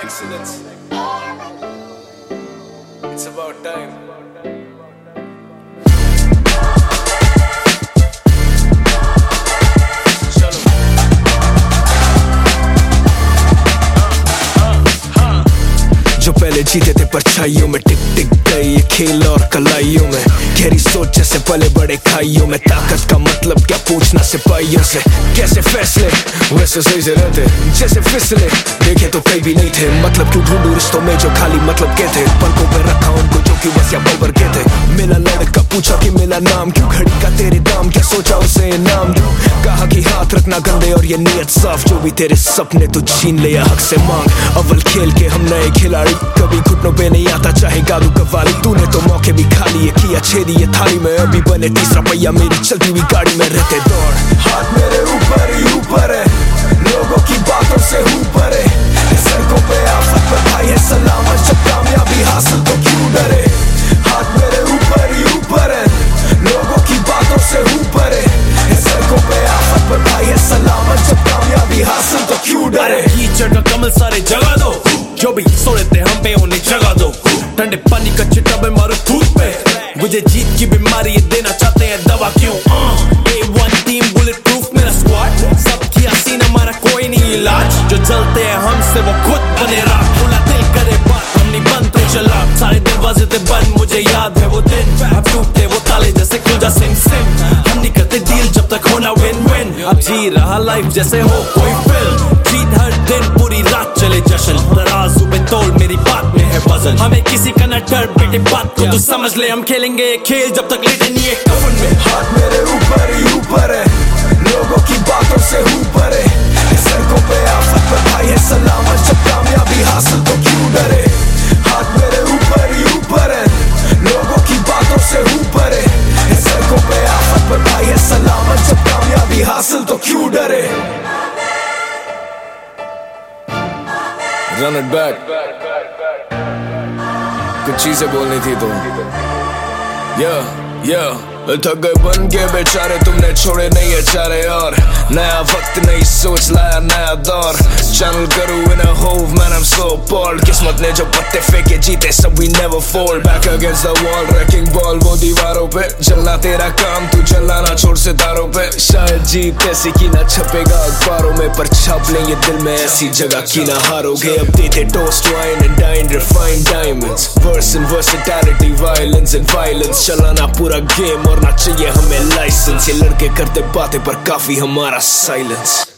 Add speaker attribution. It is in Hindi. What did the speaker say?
Speaker 1: excellence. It's about time. जो पहले जीते थे परछाइयों में टिक टिक गई ये खेल और कलाइयों में गहरी सोच जैसे पले बड़े खाइयों में ताकत का मतलब क्या पूछना सिपाहियों से कैसे फैसले वैसे सही से रहते जैसे फिसले देखे तो कई भी नहीं थे मतलब क्यों ढूंढूं रिश्तों में जो खाली मतलब के थे पलकों पे रखा उनको जो कि बस या बबर के थे मिला लड़का पूछा कि मिला नाम क्यों घड़ी का तेरे दाम क्या सोचा उसे इनाम दूं कहा कि हाथ रखना गंदे और ये नियत साफ जो भी तेरे सपने तू छीन ले या हक से मांग अव्वल खेल के हम नए खिलाड़ी कभी घुटनों पे नहीं आता चाहे गालू कवाली तूने तो मौके भी खाली ये किया छेदी ये थाली में अभी बने तीसरा पहिया मेरी चलती हुई गाड़ी में रहते दौड़ हाथ मेरे ऊपर ही ऊपर है लोगों की बातों से ऊपर है सड़कों पे आफत पर भाई है सलामत जब कामयाबी हासिल तो क्यों डरे हाथ मेरे ऊपर ही ऊपर है लोगों की बातों से ऊपर है सड़कों पे आफत पर भाई है सलामत जब कामयाबी हासिल तो क्यों डरे
Speaker 2: कीचड़ का कमल सारे जगा दो जो भी सोए थे हम पे उन्हें जगा दो ठंडे पानी का छिटा मारो थूक पे मुझे जीत की बीमारी ये देना चाहते हैं दवा क्यों A1 टीम बुलेट प्रूफ मेरा स्क्वाड सबकी हसीन हमारा कोई नहीं इलाज जो चलते हैं हमसे वो खुद बने राख खुला दिल करे बात हम नहीं बंद तो चला सारे दरवाजे थे बंद मुझे याद है वो दिन अब टूटते वो ताले जैसे खुल जा सिम सिम हम नहीं करते डील जब तक होना विन विन अब जी रहा लाइफ जैसे हो कोई फिल्म जीत हर दिन पूरी रात चले जश्न तराजू पे तोल मेरी बात में है वजन हमें किसी का न डर बेटे बात को तू समझ ले हम खेलेंगे ये खेल जब तक लेटे नहीं है कफन में
Speaker 1: हाथ मेरे ऊपर ही ऊपर है लोगों की बातों से ऊपर है सड़कों पे आफत पर भाई है सलामत जब कामयाबी हासिल तो क्यों डरे हाथ मेरे ऊपर ही ऊपर है लोगों की बातों से ऊपर है सड़कों पे आफत पर भाई है सलामत जब कामयाबी हासिल तो क्यों डरे Run it back. कुछ चीजें बोलनी थी तो थक गए बन के बेचारे तुमने छोड़े नहीं है चारे और नया वक्त नई सोच लाया नया दौर चैनल करूँ इन अ होव man I am so bold किस्मत ने जो पत्ते फेंके जीते सब we never fall back against the wall wrecking ball वो दीवारों पे जलना तेरा काम तू जलाना छोड़ सितारों पे शायद जीत ऐसी की ना छपेगा अखबारों में पर छाप लें ये दिल में ऐसी जगह की ना हारोगे अब देते toast wine and dine refined diamonds verse and versatility violence and violence चलाना पूरा गेम और ना चाहिए हमें लाइसेंस ये लड़के करते बातें पर काफी हमारा साइलेंस